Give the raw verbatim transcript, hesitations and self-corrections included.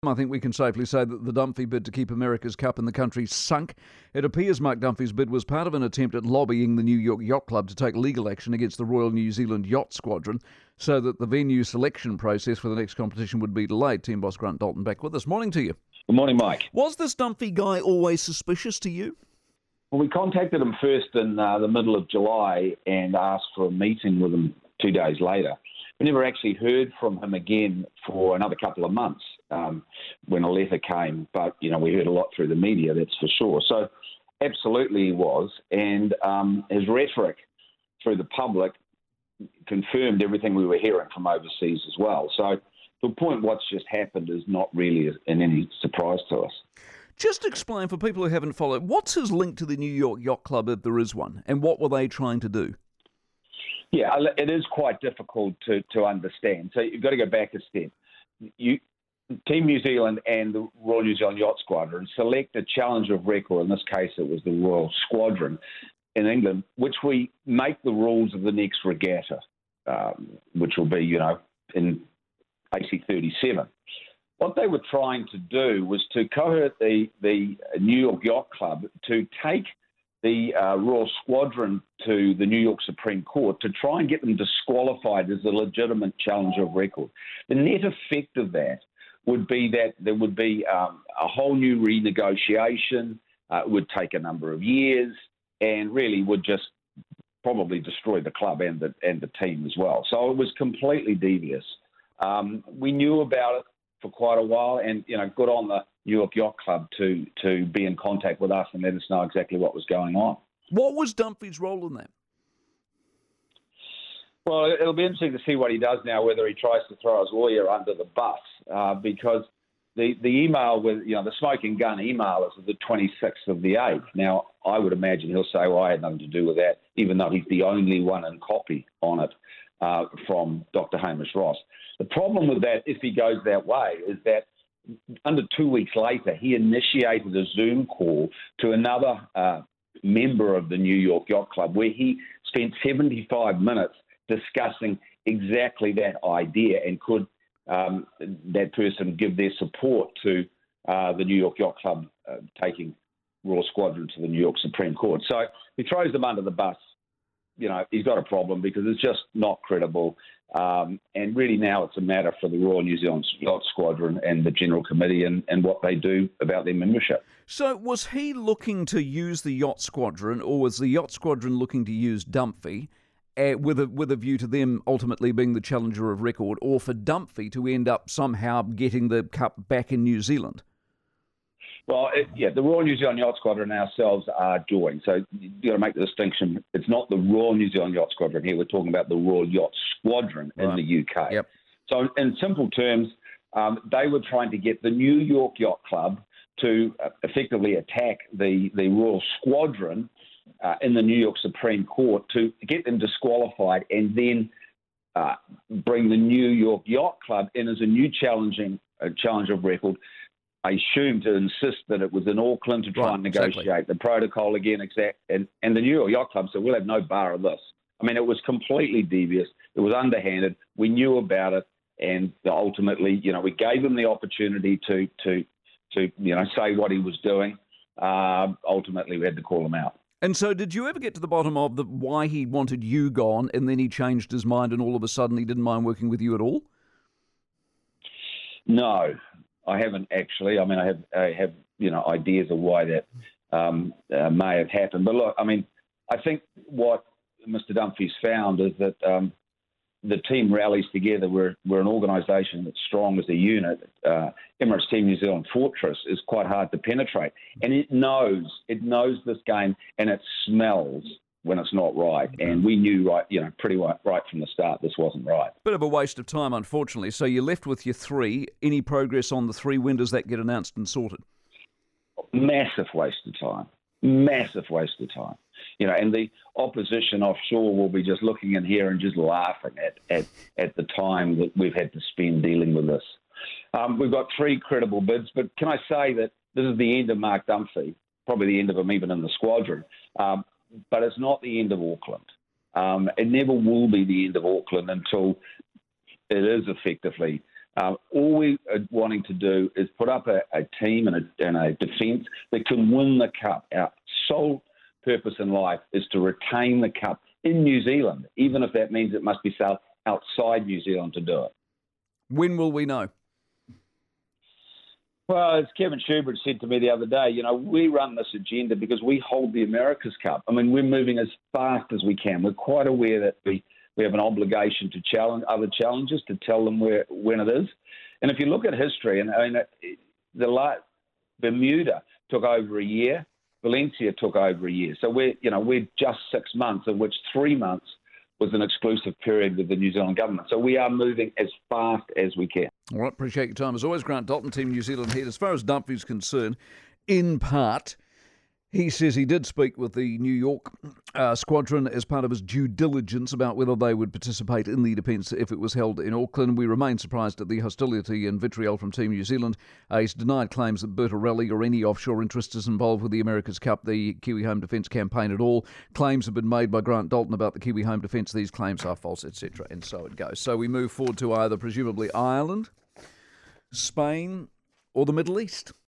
I think we can safely say that the Dunphy bid to keep America's Cup in the country sunk. It appears Mark Dunphy's bid was part of an attempt at lobbying the New York Yacht Club to take legal action against the Royal New Zealand Yacht Squadron so that the venue selection process for the next competition would be delayed. Team boss Grant Dalton back with us. Morning to you. Good morning, Mike. Was this Dunphy guy always suspicious to you? Well, we contacted him first in uh, the middle of July and asked for a meeting with him two days later. We never actually heard from him again for another couple of months um, when a letter came. But, you know, we heard a lot through the media, that's for sure. So absolutely he was. And um, his rhetoric through the public confirmed everything we were hearing from overseas as well. So to a point, what's just happened is not really in any surprise to us. Just explain for people who haven't followed, what's his link to the New York Yacht Club, if there is one, and what were they trying to do? Yeah, it is quite difficult to, to understand. So you've got to go back a step. You, Team New Zealand and the Royal New Zealand Yacht Squadron select a challenger of record. In this case, it was the Royal Squadron in England, which we make the rules of the next regatta, um, which will be, you know, in A C thirty-seven. What they were trying to do was to cohort the, the New York Yacht Club to take the uh, Royal Squadron to the New York Supreme Court to try and get them disqualified as a legitimate challenger of record. The net effect of that would be that there would be um, a whole new renegotiation. Uh, it would take a number of years and really would just probably destroy the club and the, and the team as well. So it was completely devious. Um, we knew about it for quite a while, and, you know, good on the New York Yacht Club to to be in contact with us and let us know exactly what was going on. What was Dunphy's role in that? Well, it'll be interesting to see what he does now, whether he tries to throw his lawyer under the bus, uh, because the, the email with, you know, the smoking gun email is the twenty-sixth of the eighth. Now, I would imagine he'll say, well, I had nothing to do with that, even though he's the only one in copy on it uh, from Doctor Hamish Ross. The problem with that, if he goes that way, is that under two weeks later, he initiated a Zoom call to another uh, member of the New York Yacht Club where he spent seventy-five minutes discussing exactly that idea and could um, that person give their support to uh, the New York Yacht Club uh, taking Royal Squadron to the New York Supreme Court. So he throws them under the bus. You know, he's got a problem because it's just not credible. Um, and really now it's a matter for the Royal New Zealand Yacht Squadron and the General Committee and, and what they do about their membership. So was he looking to use the Yacht Squadron, or was the Yacht Squadron looking to use Dunphy uh, with, a, with a view to them ultimately being the challenger of record, or for Dunphy to end up somehow getting the cup back in New Zealand? Well, it, yeah, the Royal New Zealand Yacht Squadron and ourselves are joined. So you've got to make the distinction. It's not the Royal New Zealand Yacht Squadron here. We're talking about the Royal Yacht Squadron in right. the U K. Yep. So in simple terms, um, they were trying to get the New York Yacht Club to uh, effectively attack the, the Royal Squadron uh, in the New York Supreme Court to get them disqualified and then uh, bring the New York Yacht Club in as a new challenging uh, challenger of record. I assume to insist that it was in Auckland to try right, and negotiate exactly. the protocol again, exact, and, and the New York Yacht Club said, we'll have no bar of this. I mean, it was completely devious. It was underhanded. We knew about it, and ultimately, you know, we gave him the opportunity to, to, to you know, say what he was doing. Uh, ultimately, we had to call him out. And so did you ever get to the bottom of the why he wanted you gone, and then he changed his mind and all of a sudden he didn't mind working with you at all? No. I haven't actually. I mean, I have, I have, you know, ideas of why that um, uh, may have happened. But look, I mean, I think what Mister Dunphy's found is that um, the team rallies together. We're we're an organisation that's strong as a unit. Uh, Emirates Team New Zealand Fortress is quite hard to penetrate, and it knows it knows this game, and it smells when it's not right. And we knew right, you know, pretty right, right from the start this wasn't right. Bit of a waste of time, unfortunately. So you're left with your three. Any progress on the three? When does that get announced and sorted? Massive waste of time. Massive waste of time. You know, and the opposition offshore will be just looking in here and just laughing at, at, at the time that we've had to spend dealing with this. Um, we've got three credible bids, but can I say that this is the end of Mark Dunphy, probably the end of him even in the squadron. Um, But it's not the end of Auckland. Um, it never will be the end of Auckland until it is effectively Um, all we are wanting to do is put up a, a team and a, and a defence that can win the cup. Our sole purpose in life is to retain the cup in New Zealand, even if that means it must be sailed outside New Zealand to do it. When will we know? Well, as Kevin Schubert said to me the other day, you know, we run this agenda because we hold the America's Cup. I mean, we're moving as fast as we can. We're quite aware that we, we have an obligation to challenge other challengers, to tell them where when it is. And if you look at history, and I mean, the Bermuda took over a year, Valencia took over a year. So we're, you know, we're just six months, of which three months was an exclusive period with the New Zealand government. So we are moving as fast as we can. All right, appreciate your time. As always, Grant Dalton, Team New Zealand head. As far as Dunphy's concerned, in part, he says he did speak with the New York uh, squadron as part of his due diligence about whether they would participate in the defence if it was held in Auckland. We remain surprised at the hostility and vitriol from Team New Zealand. Uh, he's denied claims that Bertorelli or any offshore interest is involved with the America's Cup, the Kiwi Home Defence campaign at all. Claims have been made by Grant Dalton about the Kiwi Home Defence. These claims are false, et cetera. And so it goes. So we move forward to either presumably Ireland, Spain, or the Middle East.